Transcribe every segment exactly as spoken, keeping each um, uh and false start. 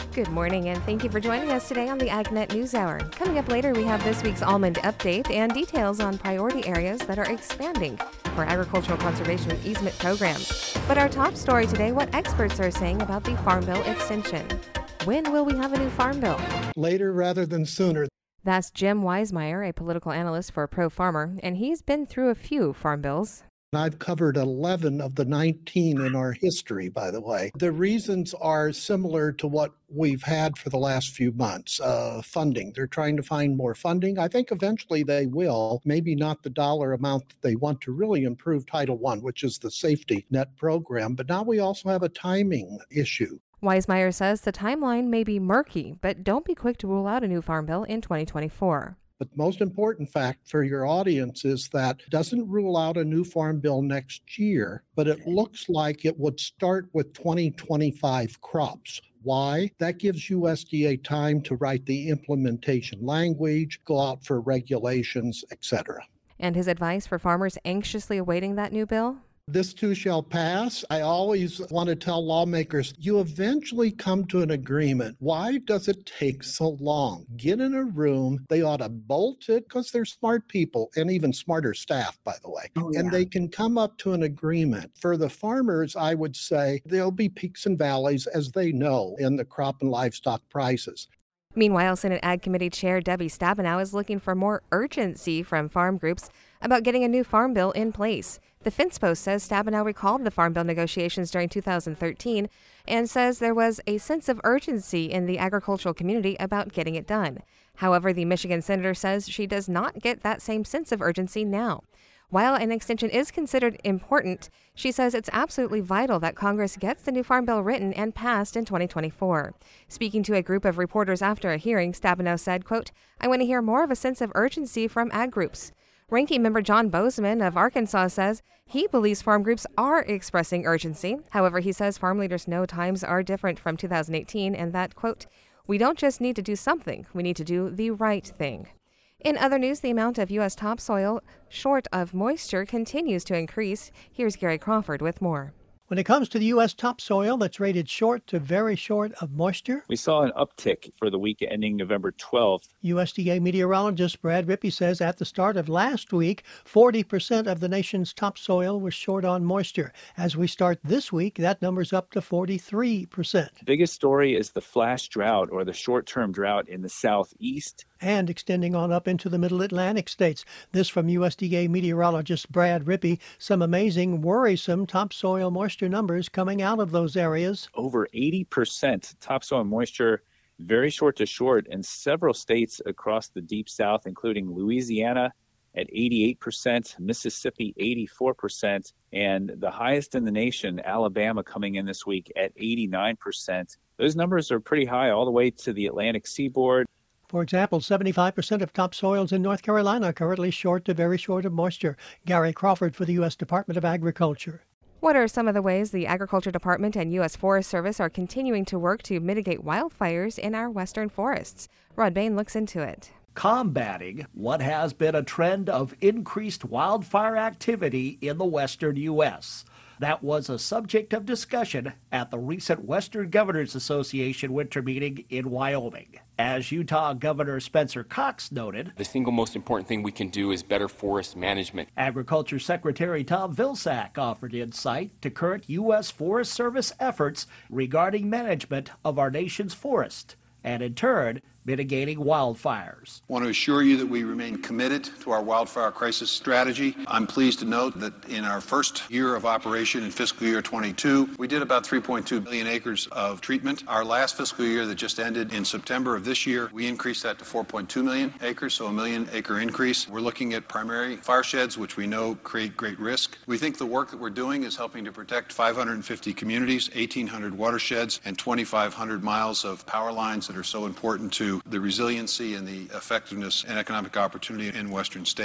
Good morning, and thank you for joining us today on the AgNet News Hour. Coming up later, we have this week's almond update and details on priority areas that are expanding for agricultural conservation easement programs. But our top story today, what experts are saying about the Farm Bill extension. When will we have a new Farm Bill? Later rather than sooner. That's Jim Weismeyer, a political analyst for Pro Farmer, and he's been through a few farm bills. I've covered eleven of the nineteen in our history, by the way. The reasons are similar to what we've had for the last few months. Uh, funding. They're trying to find more funding. I think eventually they will. Maybe not the dollar amount that they want to really improve Title One, which is the safety net program. But now we also have a timing issue. Weismeyer says the timeline may be murky, but don't be quick to rule out a new farm bill in twenty twenty-four. But the most important fact for your audience is that it doesn't rule out a new farm bill next year, but it looks like it would start with twenty twenty-five crops. Why? That gives U S D A time to write the implementation language, go out for regulations, et cetera. And his advice for farmers anxiously awaiting that new bill? This too shall pass. I always want to tell lawmakers, you eventually come to an agreement. Why does it take so long? Get in a room. They ought to bolt it because they're smart people and even smarter staff, by the way. Oh, yeah. And they can come up to an agreement. For the farmers, I would say there'll be peaks and valleys, as they know, in the crop and livestock prices. Meanwhile, Senate Ag Committee Chair Debbie Stabenow is looking for more urgency from farm groups about getting a new farm bill in place. The FincePost says Stabenow recalled the farm bill negotiations during two thousand thirteen and says there was a sense of urgency in the agricultural community about getting it done. However, the Michigan senator says she does not get that same sense of urgency now. While an extension is considered important, she says it's absolutely vital that Congress gets the new farm bill written and passed in twenty twenty-four. Speaking to a group of reporters after a hearing, Stabenow said, quote, "I want to hear more of a sense of urgency from ag groups." Ranking member John Bozeman of Arkansas says he believes farm groups are expressing urgency. However, he says farm leaders know times are different from two thousand eighteen and that, quote, "We don't just need to do something, we need to do the right thing." In other news, the amount of U S topsoil short of moisture continues to increase. Here's Gary Crawford with more. When it comes to the U S topsoil that's rated short to very short of moisture, we saw an uptick for the week ending November twelfth. U S D A meteorologist Brad Rippey says at the start of last week, forty percent of the nation's topsoil was short on moisture. As we start this week, that number's up to forty-three percent. The biggest story is the flash drought, or the short-term drought in the southeast, and extending on up into the middle Atlantic states. This from U S D A meteorologist Brad Rippey. Some amazing, worrisome topsoil moisture numbers coming out of those areas. Over eighty percent topsoil moisture, very short to short in several states across the deep south, including Louisiana at eighty-eight percent, Mississippi eighty-four percent, and the highest in the nation, Alabama, coming in this week at eighty-nine percent. Those numbers are pretty high all the way to the Atlantic seaboard. For example, seventy-five percent of topsoils in North Carolina are currently short to very short of moisture. Gary Crawford for the U S Department of Agriculture. What are some of the ways the Agriculture Department and U S Forest Service are continuing to work to mitigate wildfires in our western forests? Rod Bain looks into it. Combating what has been a trend of increased wildfire activity in the western U S That was a subject of discussion at the recent Western Governors Association winter meeting in Wyoming. As Utah Governor Spencer Cox noted, the single most important thing we can do is better forest management. Agriculture Secretary Tom Vilsack offered insight to current U S Forest Service efforts regarding management of our nation's forest, and in turn, mitigating wildfires. I want to assure you that we remain committed to our wildfire crisis strategy. I'm pleased to note that in our first year of operation in fiscal year twenty-two, we did about three point two billion acres of treatment. Our last fiscal year that just ended in September of this year, we increased that to four point two million acres, so a million acre increase. We're looking at primary fire sheds, which we know create great risk. We think the work that we're doing is helping to protect five hundred fifty communities, eighteen hundred watersheds, and twenty-five hundred miles of power lines that are so important to the resiliency and the effectiveness and economic opportunity in western states.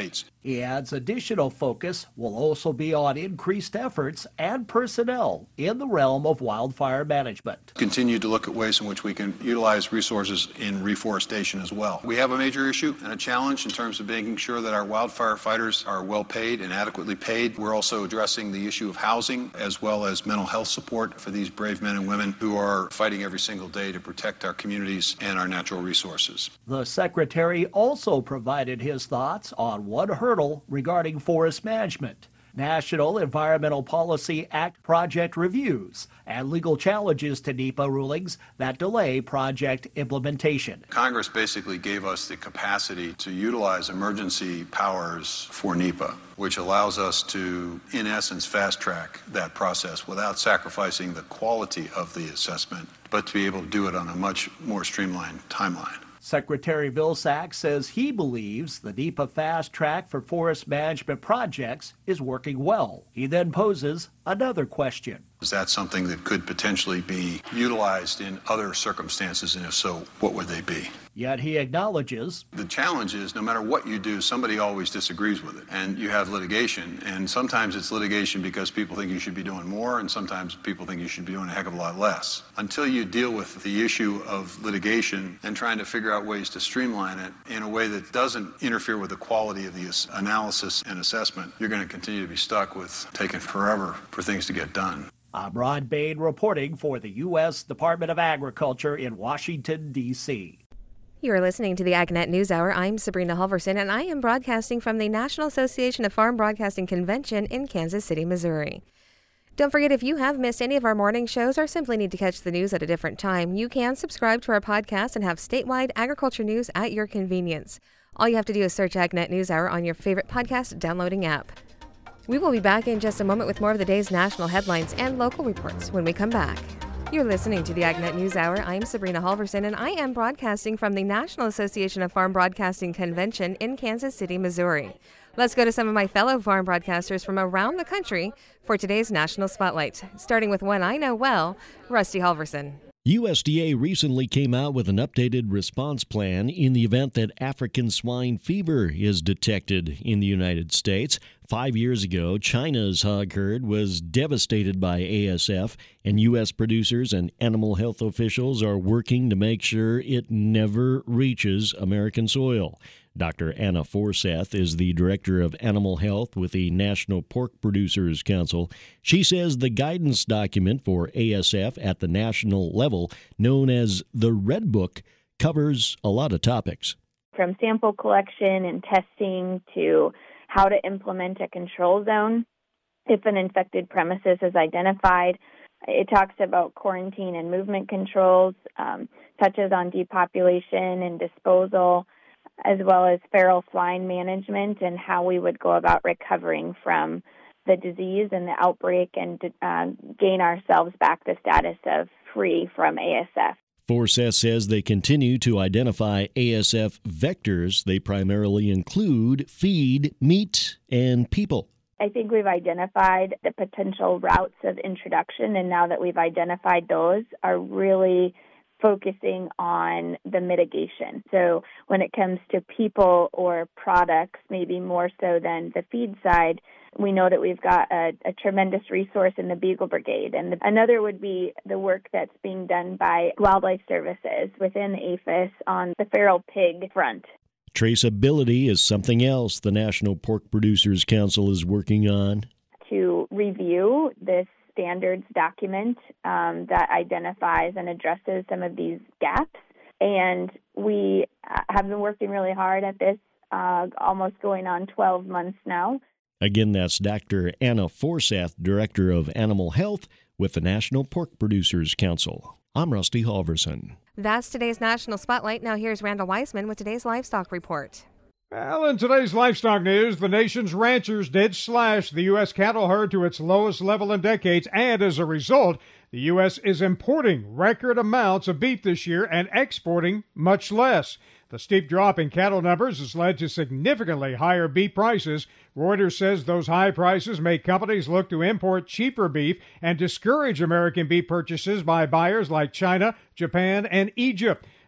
He adds additional focus will also be on increased efforts and personnel in the realm of wildfire management. Continue to look at ways in which we can utilize resources in reforestation as well. We have a major issue and a challenge in terms of making sure that our wildfire fighters are well paid and adequately paid. We're also addressing the issue of housing as well as mental health support for these brave men and women who are fighting every single day to protect our communities and our natural resources. The Secretary also provided his thoughts on one hurdle regarding forest management, National Environmental Policy Act project reviews, and legal challenges to NEPA rulings that delay project implementation. Congress basically gave us the capacity to utilize emergency powers for NEPA, which allows us to, in essence, fast-track that process without sacrificing the quality of the assessment, but to be able to do it on a much more streamlined timeline. Secretary Vilsack says he believes the NEPA fast track for forest management projects is working well. He then poses another question. Is that something that could potentially be utilized in other circumstances, and if so, what would they be? Yet he acknowledges the challenge is no matter what you do, somebody always disagrees with it, and you have litigation, and sometimes it's litigation because people think you should be doing more, and sometimes people think you should be doing a heck of a lot less. Until you deal with the issue of litigation and trying to figure out ways to streamline it in a way that doesn't interfere with the quality of the analysis and assessment, you're going to continue to be stuck with taking forever for things to get done. I'm Ron Bain reporting for the U S Department of Agriculture in Washington, D C You are listening to the AgNet News Hour. I'm Sabrina Halverson, and I am broadcasting from the National Association of Farm Broadcasting Convention in Kansas City, Missouri. Don't forget, if you have missed any of our morning shows or simply need to catch the news at a different time, you can subscribe to our podcast and have statewide agriculture news at your convenience. All you have to do is search AgNet News Hour on your favorite podcast downloading app. We will be back in just a moment with more of the day's national headlines and local reports when we come back. You're listening to the AgNet News Hour. I'm Sabrina Halverson, and I am broadcasting from the National Association of Farm Broadcasting Convention in Kansas City, Missouri. Let's go to some of my fellow farm broadcasters from around the country for today's National Spotlight, starting with one I know well, Rusty Halverson. U S D A recently came out with an updated response plan in the event that African swine fever is detected in the United States. Five years ago, China's hog herd was devastated by A S F, and U S producers and animal health officials are working to make sure it never reaches American soil. Doctor Anna Forseth is the Director of Animal Health with the National Pork Producers Council. She says the guidance document for A S F at the national level, known as the Red Book, covers a lot of topics. From sample collection and testing to how to implement a control zone if an infected premises is identified. It talks about quarantine and movement controls, um, touches on depopulation and disposal, as well as feral swine management and how we would go about recovering from the disease and the outbreak and uh, gain ourselves back the status of free from A S F. Forseth says they continue to identify A S F vectors. They primarily include feed, meat, and people. I think we've identified the potential routes of introduction, and now that we've identified those, are really focusing on the mitigation. So when it comes to people or products, maybe more so than the feed side, we know that we've got a, a tremendous resource in the Beagle Brigade. And the, another would be the work that's being done by Wildlife Services within the A P H I S on the feral pig front. Traceability is something else the National Pork Producers Council is working on. To review this standards document um, that identifies and addresses some of these gaps. And we have been working really hard at this, uh, almost going on twelve months now. Again, that's Doctor Anna Forseth, Director of Animal Health with the National Pork Producers Council. I'm Rusty Halverson. That's today's National Spotlight. Now here's Randall Weisman with today's Livestock Report. Well, in today's livestock news, the nation's ranchers did slash the U S cattle herd to its lowest level in decades, and as a result, the U S is importing record amounts of beef this year and exporting much less. The steep drop in cattle numbers has led to significantly higher beef prices. Reuters says those high prices make companies look to import cheaper beef and discourage American beef purchases by buyers like China, Japan, and Egypt.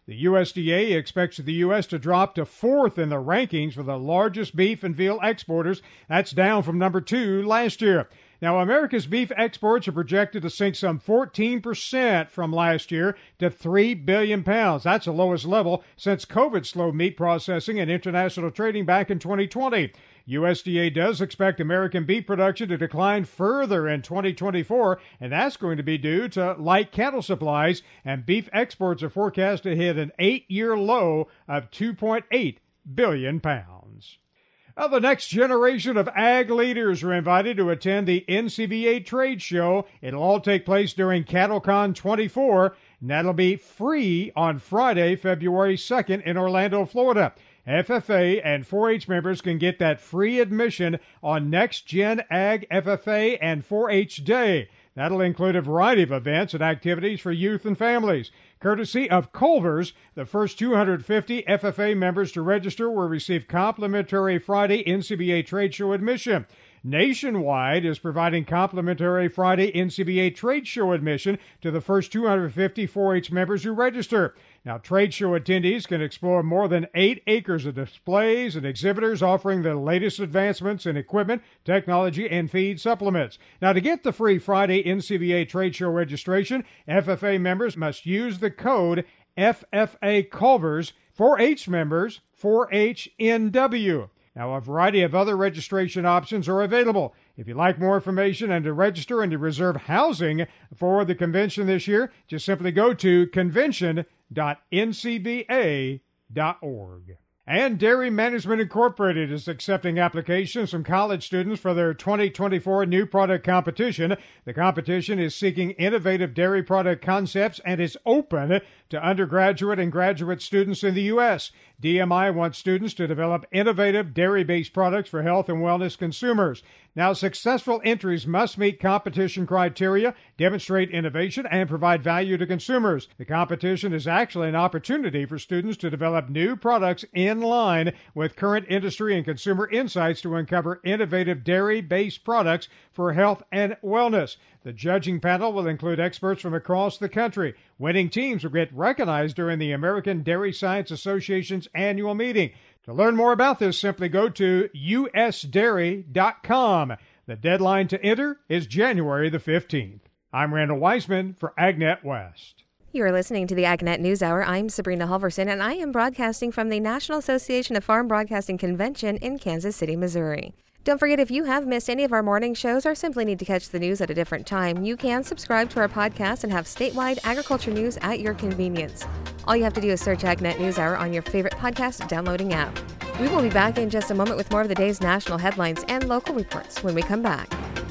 The U S D A expects the U S to drop to fourth in the rankings for the largest beef and veal exporters. That's down from number two last year. Now, America's beef exports are projected to sink some fourteen percent from last year to three billion pounds. That's the lowest level since COVID slowed meat processing and international trading back in twenty twenty. U S D A does expect American beef production to decline further in twenty twenty-four, and that's going to be due to light cattle supplies, and beef exports are forecast to hit an eight-year low of two point eight billion pounds. Now, the next generation of ag leaders are invited to attend the N C B A trade show. It'll all take place during CattleCon twenty-four, and that'll be free on Friday, February second in Orlando, Florida. F F A and four H members can get that free admission on Next Gen Ag F F A and four H Day. That'll include a variety of events and activities for youth and families. Courtesy of Culver's, the first two hundred fifty F F A members to register will receive complimentary Friday N C B A trade show admission. Nationwide is providing complimentary Friday N C B A trade show admission to the first two hundred fifty four H members who register. Now, trade show attendees can explore more than eight acres of displays and exhibitors offering the latest advancements in equipment, technology, and feed supplements. Now, to get the free Friday N C B A trade show registration, F F A members must use the code F F A Culver's. four H members, four H N W. Now, a variety of other registration options are available. If you'd like more information and to register and to reserve housing for the convention this year, just simply go to convention dot N C B A dot org. And Dairy Management Incorporated is accepting applications from college students for their twenty twenty-four new product competition. The competition is seeking innovative dairy product concepts and is open to undergraduate and graduate students in the U S D M I wants students to develop innovative dairy-based products for health and wellness consumers. Now, successful entries must meet competition criteria, demonstrate innovation, and provide value to consumers. The competition is actually an opportunity for students to develop new products in line with current industry and consumer insights to uncover innovative dairy-based products for health and wellness. The judging panel will include experts from across the country. Winning teams will get recognized during the American Dairy Science Association's annual meeting. To learn more about this, simply go to U S dairy dot com. The deadline to enter is January the fifteenth. I'm Randall Weisman for AgNet West. You're listening to the AgNet News Hour. I'm Sabrina Halverson, and I am broadcasting from the National Association of Farm Broadcasting Convention in Kansas City, Missouri. Don't forget, if you have missed any of our morning shows or simply need to catch the news at a different time, you can subscribe to our podcast and have statewide agriculture news at your convenience. All you have to do is search AgNet News Hour on your favorite podcast downloading app. We will be back in just a moment with more of the day's national headlines and local reports when we come back.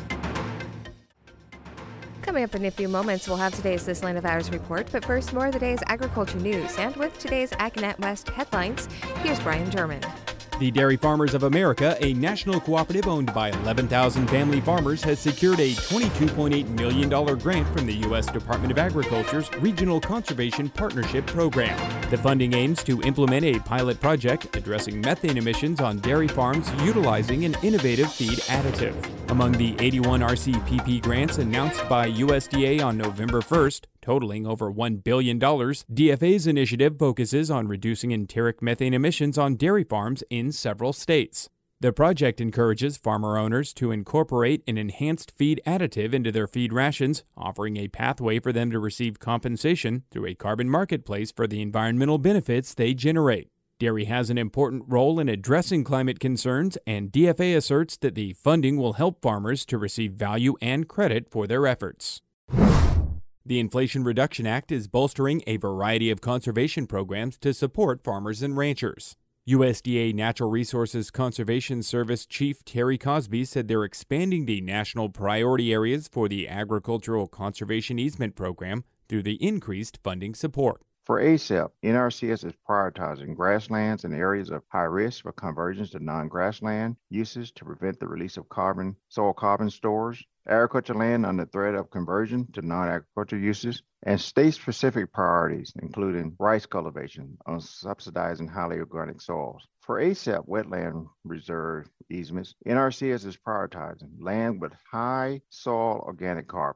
Coming up in a few moments, we'll have today's This Land of Ours report, but first, more of the day's agriculture news. And with today's AgNet West headlines, here's Brian German. The Dairy Farmers of America, a national cooperative owned by eleven thousand family farmers, has secured a twenty-two point eight million dollars grant from the U S Department of Agriculture's Regional Conservation Partnership Program. The funding aims to implement a pilot project addressing methane emissions on dairy farms utilizing an innovative feed additive. Among the eighty-one R C P P grants announced by U S D A on November first, totaling over one billion dollars, D F A's initiative focuses on reducing enteric methane emissions on dairy farms in several states. The project encourages farmer owners to incorporate an enhanced feed additive into their feed rations, offering a pathway for them to receive compensation through a carbon marketplace for the environmental benefits they generate. Dairy has an important role in addressing climate concerns, and D F A asserts that the funding will help farmers to receive value and credit for their efforts. The Inflation Reduction Act is bolstering a variety of conservation programs to support farmers and ranchers. U S D A Natural Resources Conservation Service Chief Terry Cosby said they're expanding the national priority areas for the Agricultural Conservation Easement Program through the increased funding support. For A S E P, N R C S is prioritizing grasslands and areas of high risk for conversions to non-grassland uses to prevent the release of carbon, soil carbon stores, agriculture land under threat of conversion to non-agricultural uses, and state-specific priorities, including rice cultivation on subsidizing highly organic soils. For A S E P wetland reserve easements, N R C S is prioritizing land with high soil organic carbon.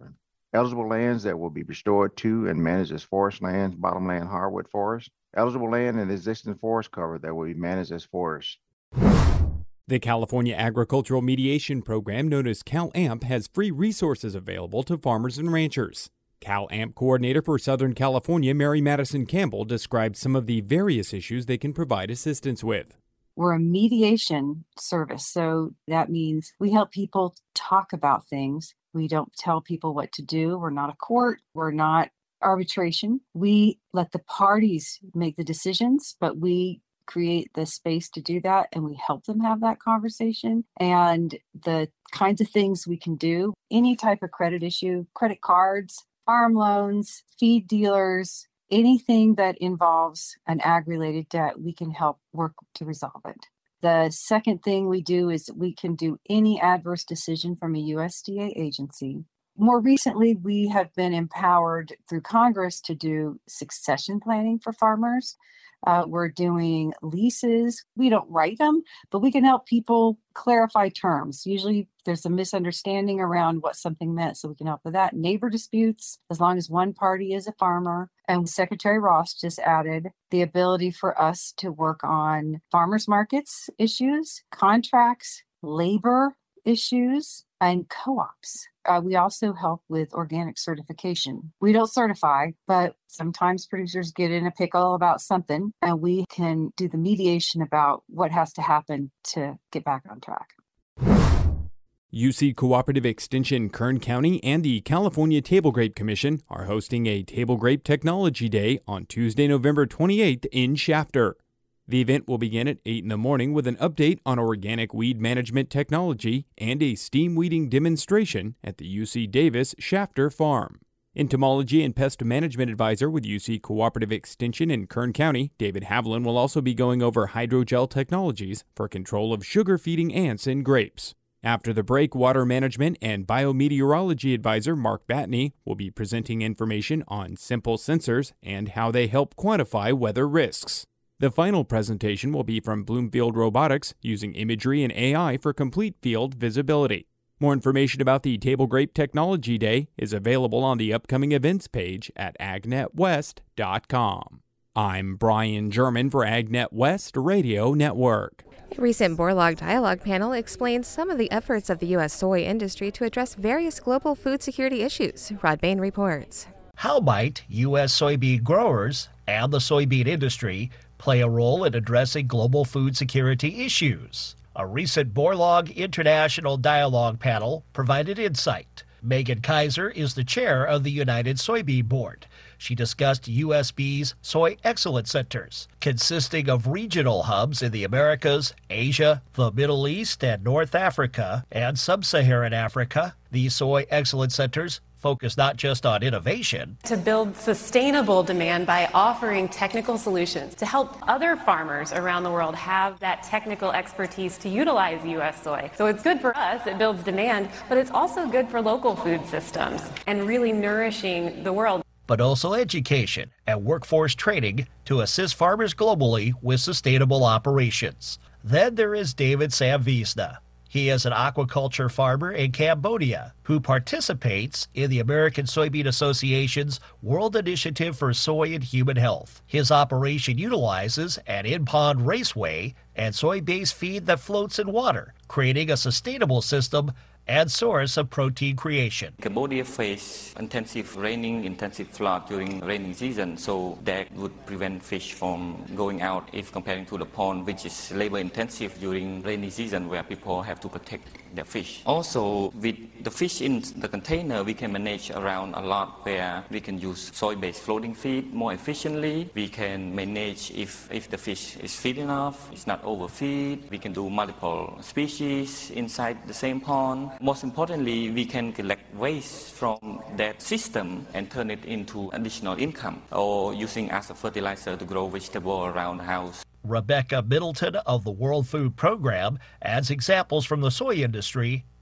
eligible lands that will be restored to and managed as forest lands, bottomland hardwood forest, eligible land and existing forest cover that will be managed as forest. The California Agricultural Mediation Program, known as CalAMP, has free resources available to farmers and ranchers. CalAMP coordinator for Southern California, Mary Madison Campbell, described some of the various issues they can provide assistance with. We're a mediation service, so that means we help people talk about things. We don't tell people what to do. We're not a court. We're not arbitration. We let the parties make the decisions, but we create the space to do that, and we help them have that conversation. And the kinds of things we can do, any type of credit issue, credit cards, farm loans, feed dealers, anything that involves an ag-related debt, we can help work to resolve it. The second thing we do is we can do any adverse decision from a U S D A agency. More recently, we have been empowered through Congress to do succession planning for farmers. Uh, we're doing leases. We don't write them, but we can help people clarify terms. Usually there's a misunderstanding around what something meant, so we can help with that. Neighbor disputes, as long as one party is a farmer. And Secretary Ross just added the ability for us to work on farmers markets issues, contracts, labor issues, and co-ops. Uh, we also help with organic certification. We don't certify, but sometimes producers get in a pickle about something, and we can do the mediation about what has to happen to get back on track. U C Cooperative Extension Kern County and the California Table Grape Commission are hosting a Table Grape Technology Day on Tuesday, November twenty-eighth in Shafter. The event will begin at eight in the morning with an update on organic weed management technology and a steam weeding demonstration at the U C Davis Shafter Farm. Entomology and Pest Management Advisor with U C Cooperative Extension in Kern County, David Haviland, will also be going over hydrogel technologies for control of sugar-feeding ants in grapes. After the break, Water Management and Biometeorology Advisor Mark Batney will be presenting information on simple sensors and how they help quantify weather risks. The final presentation will be from Bloomfield Robotics, using imagery and A I for complete field visibility. More information about the Table Grape Technology Day is available on the upcoming events page at agnet west dot com. I'm Brian German for AgNet West Radio Network. A recent Borlaug Dialogue panel explains some of the efforts of the U S soy industry to address various global food security issues. Rod Bain reports. How might U S soybean growers and the soybean industry play a role in addressing global food security issues? A recent Borlaug International Dialogue panel provided insight. Megan Kaiser is the chair of the United Soybean Board. She discussed U S B's Soy Excellence Centers, consisting of regional hubs in the Americas, Asia, the Middle East, and North Africa, and Sub-Saharan Africa. These Soy Excellence Centers focus not just on innovation. To build sustainable demand by offering technical solutions to help other farmers around the world have that technical expertise to utilize U S soy. So it's good for us, it builds demand, but it's also good for local food systems and really nourishing the world. But also education and workforce training to assist farmers globally with sustainable operations. Then there is David Samvisna. He is an aquaculture farmer in Cambodia who participates in the American Soybean Association's World Initiative for Soy and Human Health. His operation utilizes an in-pond raceway and soy-based feed that floats in water, creating a sustainable system and source of protein creation. Cambodia faced intensive raining, intensive flood during rainy season, so that would prevent fish from going out if comparing to the pond, which is labor intensive during rainy season where people have to protect their fish. Also, with the fish in the container, we can manage around a lot where we can use soy-based floating feed more efficiently. We can manage if, if the fish is feed enough, it's not overfeed. We can do multiple species inside the same pond. Most importantly, we can collect waste from that system and turn it into additional income, or using as a fertilizer to grow vegetable around the house. Rebecca Middleton of the World Food Program adds examples from the soy industry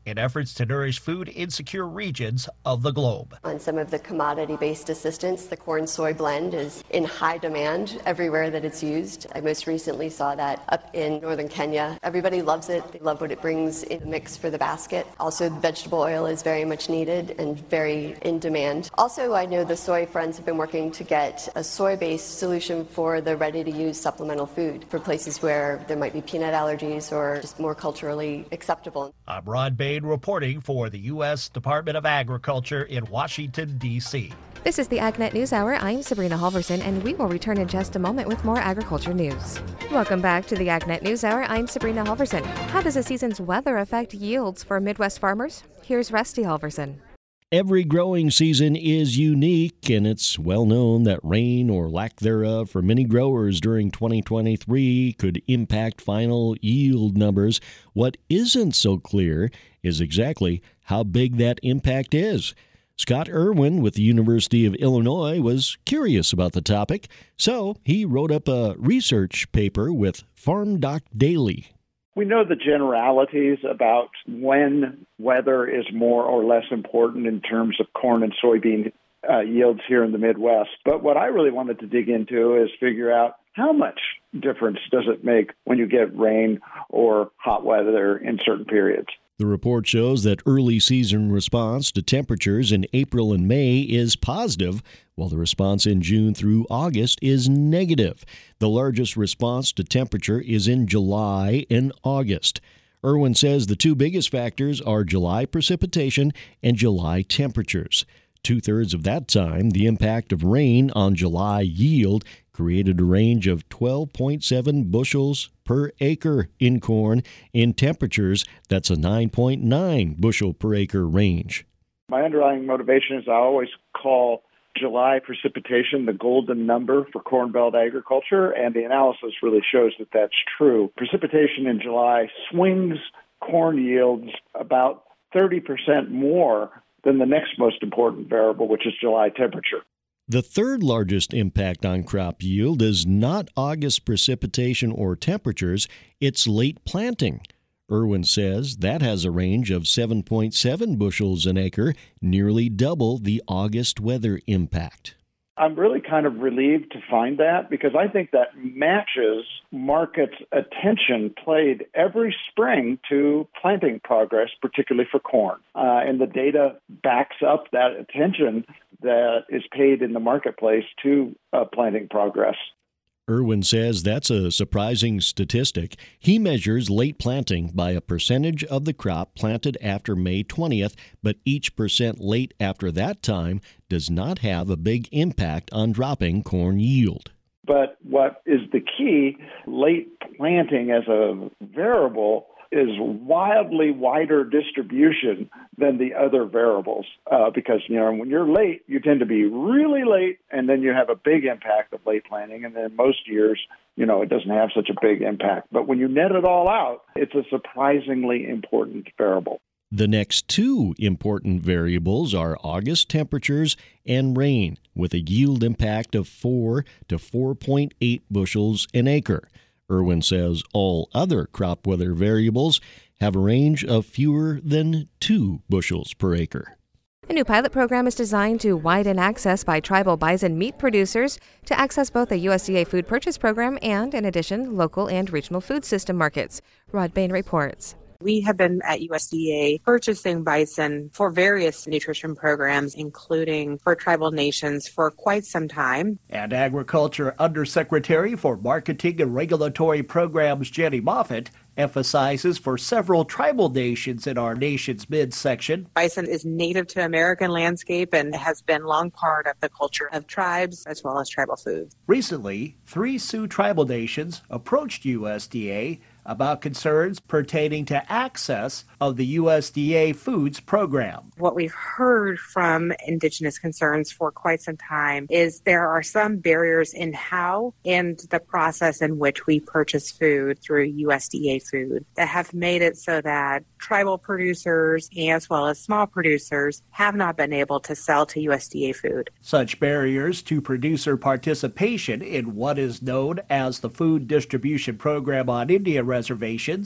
in efforts to nourish food insecure regions of the globe. On some of the commodity-based assistance, the corn-soy blend is in high demand everywhere that it's used. I most recently saw that up in northern Kenya. Everybody loves it. They love what it brings in the mix for the basket. Also, vegetable oil is very much needed and very in demand. Also, I know the Soy Friends have been working to get a soy-based solution for the ready-to-use supplemental food for places where there might be peanut allergies or just more culturally acceptable. I'm Rod Bain reporting for the U S Department of Agriculture in Washington, D C This is the AgNet News Hour. I'm Sabrina Halverson, and we will return in just a moment with more agriculture news. Welcome back to the AgNet News Hour. I'm Sabrina Halverson. How does a season's weather affect yields for Midwest farmers? Here's Rusty Halverson. Every growing season is unique, and it's well known that rain or lack thereof for many growers during twenty twenty-three could impact final yield numbers. What isn't so clear is exactly how big that impact is. Scott Irwin with the University of Illinois was curious about the topic, so he wrote up a research paper with FarmDoc Daily. We know the generalities about when weather is more or less important in terms of corn and soybean uh, yields here in the Midwest. But what I really wanted to dig into is figure out how much difference does it make when you get rain or hot weather in certain periods. The report shows that early season response to temperatures in April and May is positive, while the response in June through August is negative. The largest response to temperature is in July and August. Irwin says the two biggest factors are July precipitation and July temperatures. Two-thirds of that time, the impact of rain on July yield created a range of twelve point seven bushels per acre in corn. In temperatures, that's a nine point nine bushel per acre range. My underlying motivation is I always call July precipitation the golden number for Corn Belt agriculture, and the analysis really shows that that's true. Precipitation in July swings corn yields about thirty percent more than the next most important variable, which is July temperature. The third largest impact on crop yield is not August precipitation or temperatures, it's late planting. Irwin says that has a range of seven point seven bushels an acre, nearly double the August weather impact. I'm really kind of relieved to find that because I think that matches market's attention played every spring to planting progress, particularly for corn. Uh, and the data backs up that attention that is paid in the marketplace to uh, planting progress. Irwin says that's a surprising statistic. He measures late planting by a percentage of the crop planted after May twentieth, but each percent late after that time does not have a big impact on dropping corn yield. But what is the key, late planting as a variable is wildly wider distribution than the other variables uh, because, you know, when you're late, you tend to be really late, and then you have a big impact of late planting, and then most years, you know, it doesn't have such a big impact. But when you net it all out, it's a surprisingly important variable. The next two important variables are August temperatures and rain, with a yield impact of four to four point eight bushels an acre. Irwin says all other crop weather variables have a range of fewer than two bushels per acre. A new pilot program is designed to widen access by tribal bison meat producers to access both a U S D A food purchase program and, in addition, local and regional food system markets. Rod Bain reports. We have been at U S D A purchasing bison for various nutrition programs, including for tribal nations, for quite some time. And Agriculture Undersecretary for Marketing and Regulatory Programs, Jenny Moffitt, emphasizes for several tribal nations in our nation's midsection. Bison is native to American landscape and has been long part of the culture of tribes as well as tribal food. Recently, three Sioux tribal nations approached U S D A about concerns pertaining to access of the U S D A Foods program. What we've heard from Indigenous concerns for quite some time is there are some barriers in how and the process in which we purchase food through U S D A Food that have made it so that tribal producers as well as small producers have not been able to sell to U S D A Food. Such barriers to producer participation in what is known as the Food Distribution Program on Indian reservations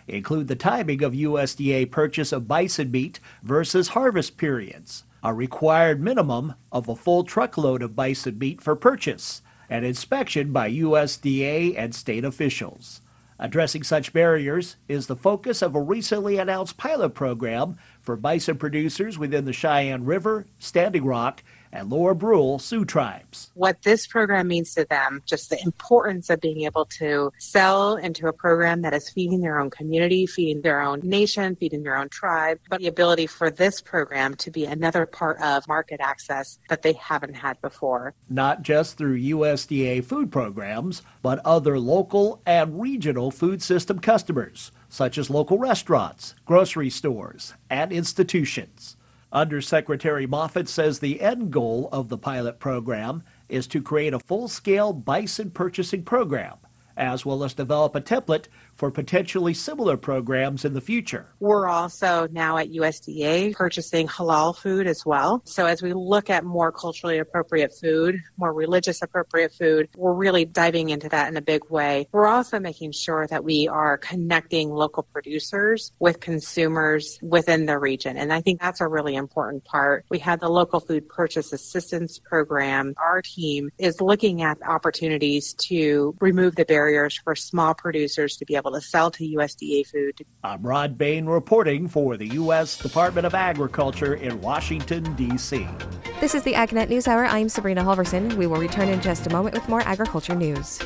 include the timing of U S D A purchase of bison meat versus harvest periods, a required minimum of a full truckload of bison meat for purchase, and inspection by U S D A and state officials. Addressing such barriers is the focus of a recently announced pilot program for bison producers within the Cheyenne River, Standing Rock, and Lower Brule Sioux tribes. What this program means to them, just the importance of being able to sell into a program that is feeding their own community, feeding their own nation, feeding their own tribe, but the ability for this program to be another part of market access that they haven't had before. Not just through U S D A food programs, but other local and regional food system customers, such as local restaurants, grocery stores, and institutions. Undersecretary Moffitt says the end goal of the pilot program is to create a full-scale bison purchasing program, as well as develop a template for potentially similar programs in the future. We're also now at U S D A purchasing halal food as well. So as we look at more culturally appropriate food, more religious appropriate food, we're really diving into that in a big way. We're also making sure that we are connecting local producers with consumers within the region. And I think that's a really important part. We had the local food purchase assistance program. Our team is looking at opportunities to remove the barriers for small producers to be able to sell to U S D A food. I'm Rod Bain reporting for the U S Department of Agriculture in Washington, D C This is the AgNet News Hour. I'm Sabrina Halverson. We will return in just a moment with more agriculture news.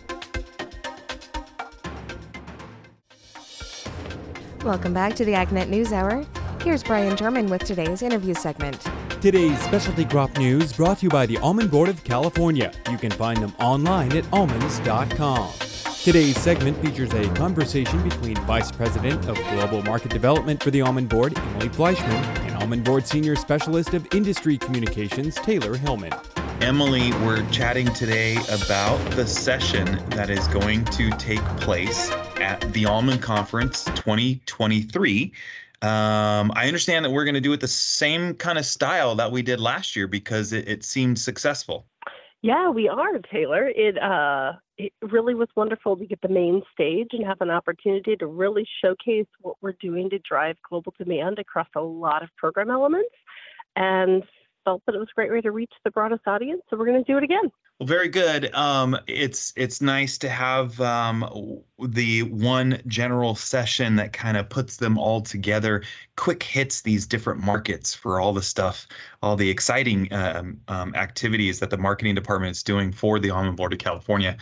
Welcome back to the AgNet News Hour. Here's Brian German with today's interview segment. Today's specialty crop news brought to you by the Almond Board of California. You can find them online at almonds dot com. Today's segment features a conversation between Vice President of Global Market Development for the Almond Board, Emily Fleischman, and Almond Board Senior Specialist of Industry Communications, Taylor Hillman. Emily, we're chatting today about the session that is going to take place at the Almond Conference twenty twenty-three. Um, I understand that we're going to do it the same kind of style that we did last year because it, it seemed successful. Yeah, we are, Taylor. It uh, it really was wonderful to get the main stage and have an opportunity to really showcase what we're doing to drive global demand across a lot of program elements, and felt that it was a great way to reach the broadest audience. So we're going to do it again. Well, very good. Um, it's it's nice to have um, the one general session that kind of puts them all together, quick hits these different markets for all the stuff, all the exciting um, um, activities that the marketing department is doing for the Almond Board of California.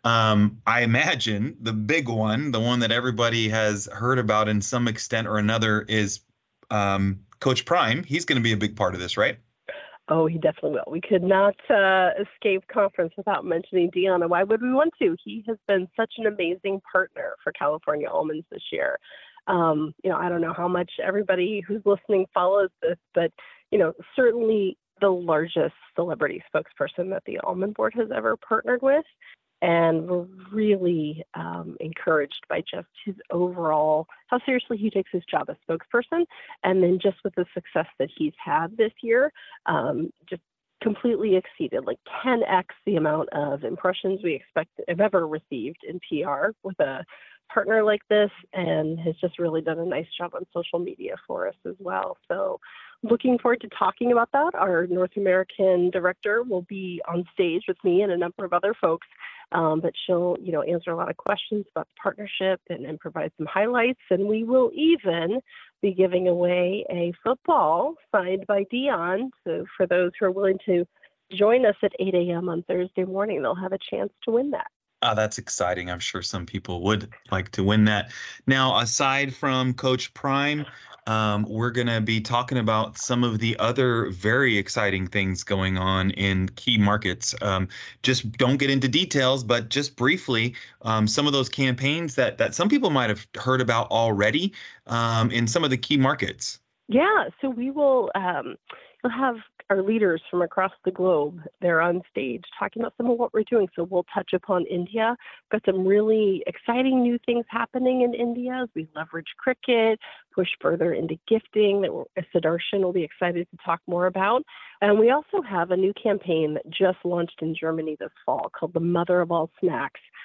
Um, I imagine the big one, the one that everybody has heard about in some extent or another, is um, Coach Prime. He's going to be a big part of this, right? Oh, he definitely will. We could not uh, escape conference without mentioning Dion, and why would we want to? He has been such an amazing partner for California Almonds this year. Um, you know, I don't know how much everybody who's listening follows this, but, you know, certainly the largest celebrity spokesperson that the Almond Board has ever partnered with. And we're really um, encouraged by just his overall, how seriously he takes his job as spokesperson. And then just with the success that he's had this year, um, just completely exceeded, like ten x the amount of impressions we expect have ever received in P R with a partner like this, and has just really done a nice job on social media for us as well. So looking forward to talking about that. Our North American director will be on stage with me and a number of other folks, um, but she'll, you know, answer a lot of questions about the partnership and, and provide some highlights. And we will even be giving away a football signed by Dion. So for those who are willing to join us at eight a.m. on Thursday morning, they'll have a chance to win that. Oh, that's exciting. I'm sure some people would like to win that. Now, aside from Coach Prime, um, we're going to be talking about some of the other very exciting things going on in key markets. Um, just don't get into details, but just briefly, um, some of those campaigns that, that some people might have heard about already um, in some of the key markets. Yeah, so we will um, we'll have our leaders from across the globe. They're on stage talking about some of what we're doing. So we'll touch upon India. We've got some really exciting new things happening in India as we leverage cricket, push further into gifting that Siddharshan will be excited to talk more about. And we also have a new campaign that just launched in Germany this fall called the Mother of All Snacks.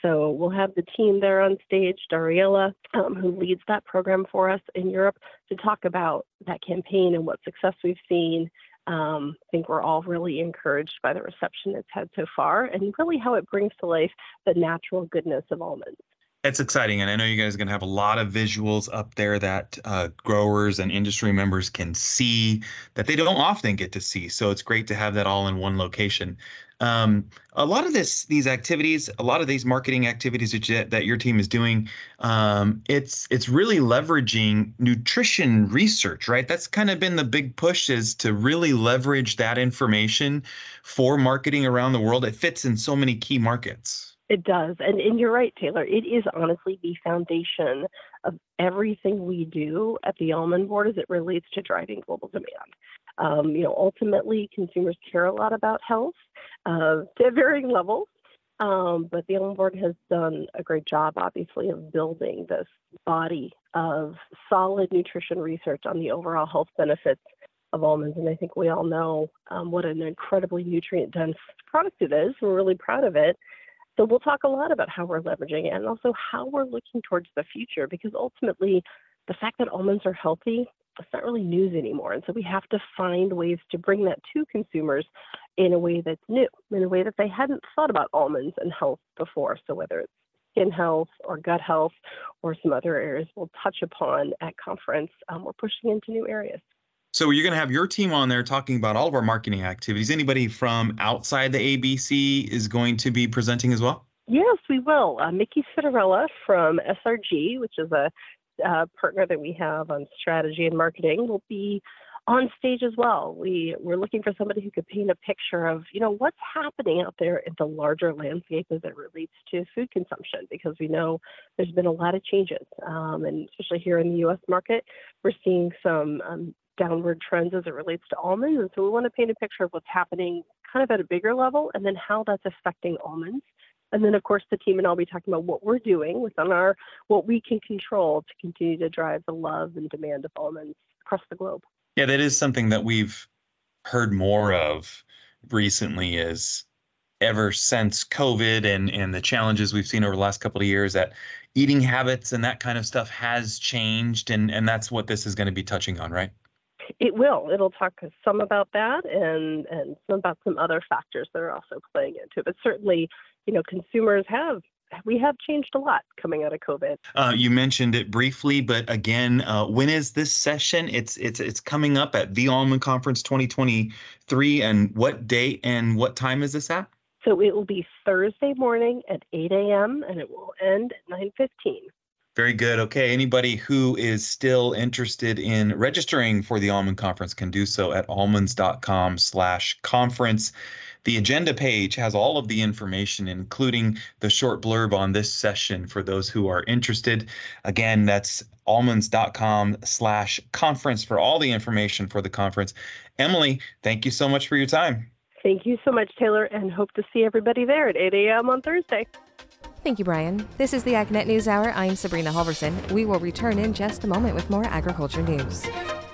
So we'll have the team there on stage, Dariela, um, who leads that program for us in Europe, to talk about that campaign and what success we've seen. Um, I think we're all really encouraged by the reception it's had so far and really how it brings to life the natural goodness of almonds. It's exciting, and I know you guys are going to have a lot of visuals up there that uh, growers and industry members can see that they don't often get to see. So it's great to have that all in one location. Um, a lot of this, these activities, a lot of these marketing activities that, you, that your team is doing, um, it's it's really leveraging nutrition research, right? That's kind of been the big push, is to really leverage that information for marketing around the world. It fits in so many key markets. It does. And, and you're right, Taylor. It is honestly the foundation of everything we do at the Almond Board as it relates to driving global demand. Um, you know, ultimately, consumers care a lot about health uh, to varying levels. Um, but the Almond Board has done a great job, obviously, of building this body of solid nutrition research on the overall health benefits of almonds. And I think we all know um, what an incredibly nutrient-dense product it is. We're really proud of it. So we'll talk a lot about how we're leveraging it and also how we're looking towards the future, because ultimately the fact that almonds are healthy, it's not really news anymore. And so we have to find ways to bring that to consumers in a way that's new, in a way that they hadn't thought about almonds and health before. So whether it's skin health or gut health or some other areas we'll touch upon at conference, um, we're pushing into new areas. So you're going to have your team on there talking about all of our marketing activities. Anybody from outside the A B C is going to be presenting as well? Yes, we will. Uh, Mickey Citarella from S R G, which is a uh, partner that we have on strategy and marketing, will be on stage as well. We, we're looking for somebody who could paint a picture of, you know, what's happening out there in the larger landscape as it relates to food consumption, because we know there's been a lot of changes. Um, and especially here in the U S market, we're seeing some um, downward trends as it relates to almonds. And so we want to paint a picture of what's happening kind of at a bigger level and then how that's affecting almonds. And then, of course, the team and I'll be talking about what we're doing within our, what we can control to continue to drive the love and demand of almonds across the globe. Yeah, that is something that we've heard more of recently, is ever since COVID and, and the challenges we've seen over the last couple of years, that eating habits and that kind of stuff has changed. And, and that's what this is going to be touching on, right? It will. It'll talk some about that and, and some about some other factors that are also playing into it. But certainly, you know, consumers have, we have changed a lot coming out of COVID. Uh, you mentioned it briefly, but again, uh, when is this session? It's it's it's coming up at the Almond Conference twenty twenty-three. And what date and what time is this at? So it will be Thursday morning at eight a.m. and it will end at nine fifteen. Very good. Okay. Anybody who is still interested in registering for the Almond Conference can do so at almonds.com slash conference. The agenda page has all of the information, including the short blurb on this session for those who are interested. Again, that's almonds.com slash conference for all the information for the conference. Emily, thank you so much for your time. Thank you so much, Taylor, and hope to see everybody there at eight a.m. on Thursday. Thank you, Brian. This is the AgNet News Hour. I'm Sabrina Halverson. We will return in just a moment with more agriculture news.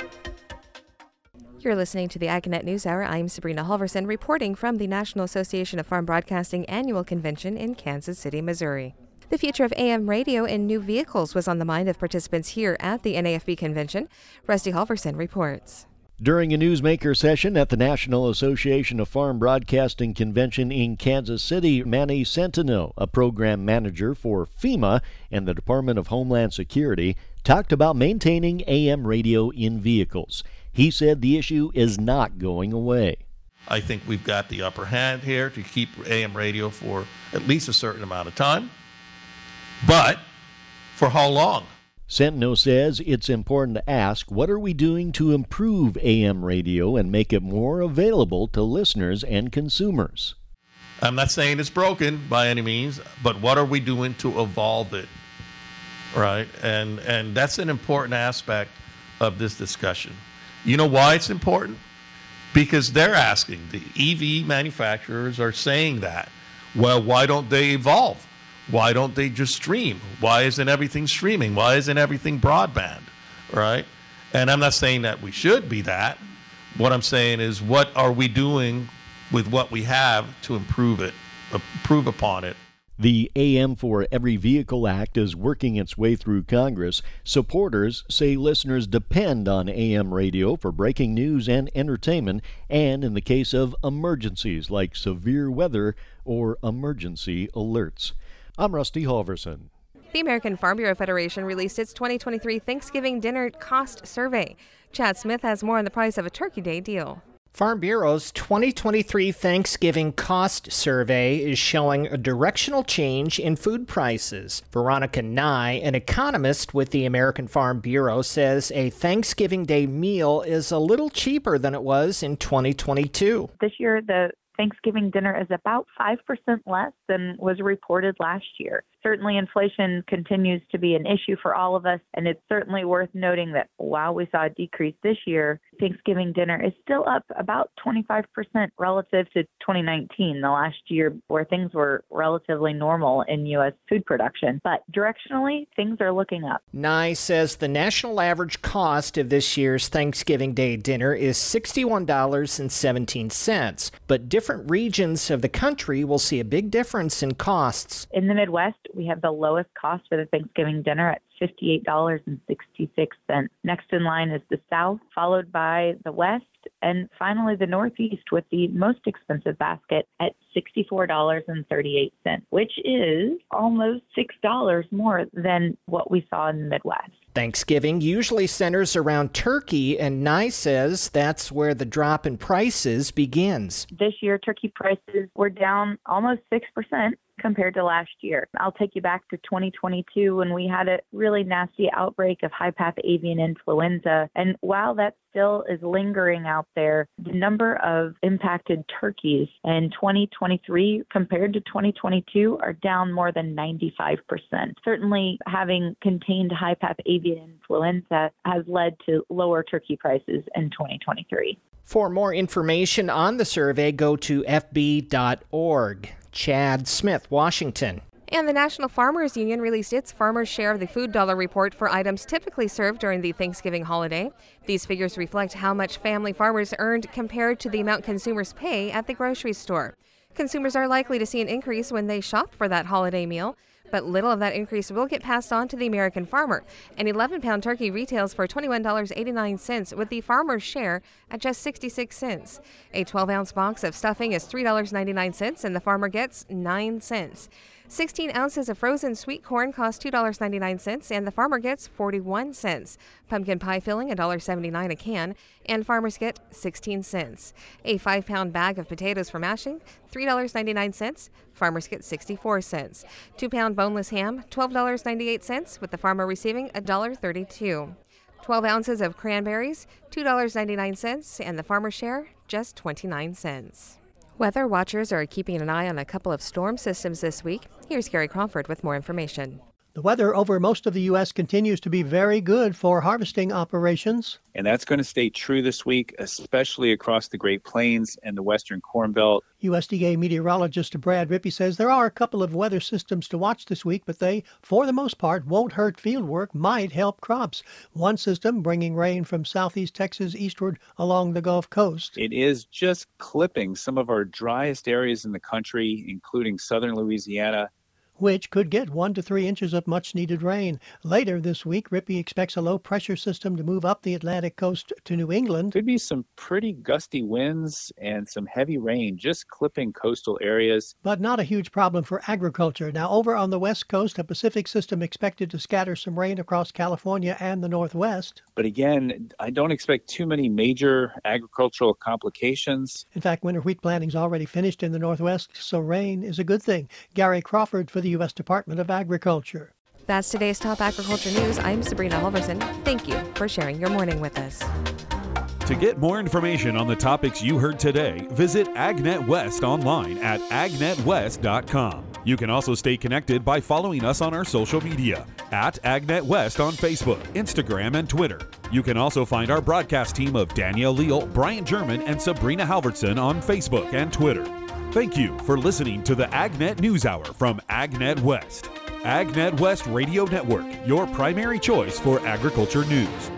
You're listening to the AgNet News Hour. I'm Sabrina Halverson, reporting from the National Association of Farm Broadcasting Annual Convention in Kansas City, Missouri. The future of A M radio and new vehicles was on the mind of participants here at the N A F B convention. Rusty Halverson reports. During a newsmaker session at the National Association of Farm Broadcasting Convention in Kansas City, Manny Centeno, a program manager for FEMA and the Department of Homeland Security, talked about maintaining A M radio in vehicles. He said the issue is not going away. I think we've got the upper hand here to keep A M radio for at least a certain amount of time. But for how long? Centeno says it's important to ask, what are we doing to improve A M radio and make it more available to listeners and consumers? I'm not saying it's broken by any means, but what are we doing to evolve it? Right? And and that's an important aspect of this discussion. You know why it's important? Because they're asking, the E V manufacturers are saying that. Well, why don't they evolve? Why don't they just stream? Why isn't everything streaming? Why isn't everything broadband, right? And I'm not saying that we should be that. What I'm saying is, what are we doing with what we have to improve it, improve upon it? The A M for Every Vehicle Act is working its way through Congress. Supporters say listeners depend on A M radio for breaking news and entertainment, and in the case of emergencies like severe weather or emergency alerts. I'm Rusty Halverson. The American Farm Bureau Federation released its twenty twenty-three Thanksgiving dinner cost survey. Chad Smith has more on the price of a Turkey Day deal. Farm Bureau's twenty twenty-three Thanksgiving Cost Survey is showing a directional change in food prices. Veronica Nye, an economist with the American Farm Bureau, says a Thanksgiving Day meal is a little cheaper than it was in twenty twenty-two. This year, the Thanksgiving dinner is about five percent less than was reported last year. Certainly, inflation continues to be an issue for all of us, and it's certainly worth noting that while we saw a decrease this year, Thanksgiving dinner is still up about twenty-five percent relative to twenty nineteen, the last year where things were relatively normal in U S food production. But directionally, things are looking up. Nye says the national average cost of this year's Thanksgiving Day dinner is sixty-one dollars and seventeen cents, but different regions of the country will see a big difference in costs. In the Midwest, we have the lowest cost for the Thanksgiving dinner at fifty-eight dollars and sixty-six cents. Next in line is the South, followed by the West, and finally the Northeast with the most expensive basket at sixty-four dollars and thirty-eight cents, which is almost six dollars more than what we saw in the Midwest. Thanksgiving usually centers around turkey, and Nye says that's where the drop in prices begins. This year, turkey prices were down almost six percent compared to last year. I'll take you back to twenty twenty-two when we had a really nasty outbreak of high-path avian influenza. And while that still is lingering out there, the number of impacted turkeys in twenty twenty-three compared to twenty twenty-two are down more than ninety-five percent. Certainly, having contained high-path avian influenza has led to lower turkey prices in twenty twenty-three. For more information on the survey, go to f b dot org. Chad Smith, Washington. And the National Farmers Union released its Farmers' Share of the Food Dollar report for items typically served during the Thanksgiving holiday. These figures reflect how much family farmers earned compared to the amount consumers pay at the grocery store. Consumers are likely to see an increase when they shop for that holiday meal, but little of that increase will get passed on to the American farmer. An eleven-pound turkey retails for twenty-one dollars and eighty-nine cents, with the farmer's share at just sixty-six cents. A twelve-ounce box of stuffing is three dollars and ninety-nine cents, and the farmer gets nine cents. sixteen ounces of frozen sweet corn cost two dollars and ninety-nine cents, and the farmer gets forty-one cents. Pumpkin pie filling, one dollar and seventy-nine cents a can, and farmers get sixteen cents. A five-pound bag of potatoes for mashing, three dollars and ninety-nine cents. Farmers get sixty-four cents. Two-pound boneless ham, twelve dollars and ninety-eight cents, with the farmer receiving one dollar and thirty-two cents. twelve ounces of cranberries, two dollars and ninety-nine cents, and the farmer's share, just twenty-nine cents. Weather watchers are keeping an eye on a couple of storm systems this week. Here's Gary Crawford with more information. The weather over most of the U S continues to be very good for harvesting operations. And that's going to stay true this week, especially across the Great Plains and the Western Corn Belt. U S D A meteorologist Brad Rippey says there are a couple of weather systems to watch this week, but they, for the most part, won't hurt field work, might help crops. One system bringing rain from southeast Texas eastward along the Gulf Coast. It is just clipping some of our driest areas in the country, including southern Louisiana, which could get one to three inches of much-needed rain. Later this week, Rippey expects a low-pressure system to move up the Atlantic coast to New England. Could be some pretty gusty winds and some heavy rain just clipping coastal areas. But not a huge problem for agriculture. Now, over on the west coast, a Pacific system expected to scatter some rain across California and the Northwest. But again, I don't expect too many major agricultural complications. In fact, winter wheat planting's already finished in the Northwest, so rain is a good thing. Gary Crawford for the U S Department of Agriculture. That's today's top agriculture news. I'm Sabrina Halverson. Thank you for sharing your morning with us. To get more information on the topics you heard today, visit AgNet West online at ag net west dot com. You can also stay connected by following us on our social media at AgNetWest on Facebook, Instagram, and Twitter. You can also find our broadcast team of Danielle Leal, Brian German, and Sabrina Halverson on Facebook and Twitter. Thank you for listening to the AgNet News Hour from AgNet West. AgNet West Radio Network, your primary choice for agriculture news.